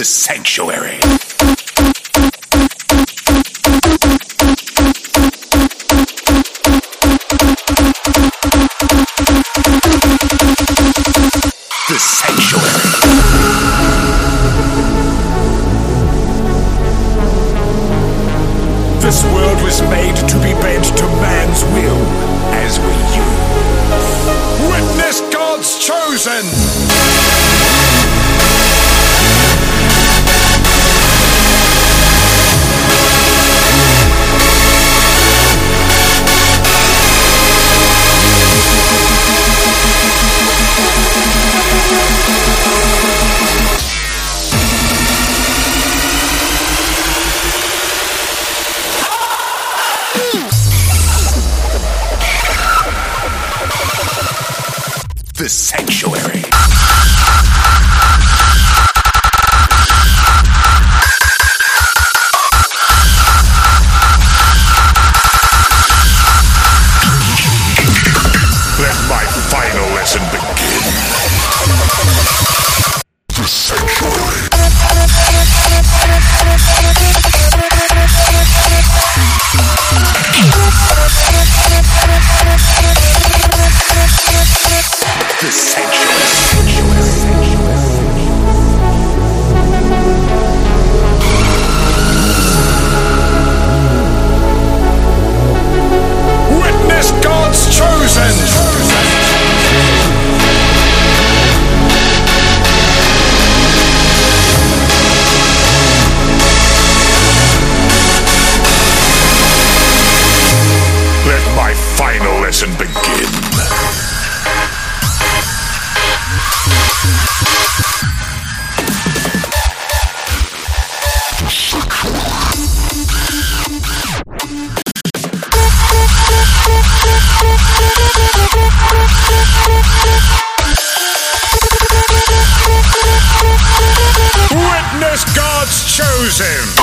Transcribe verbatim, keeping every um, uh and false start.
The Sanctuary. The Sanctuary. This world was made to be bent to man's will, as were you. Witness God's chosen! The Sanctuary. Let my final lesson begin. The Sanctuary. The Sanctuary. Witness God's chosen. Let my final lesson begin. Witness God's chosen!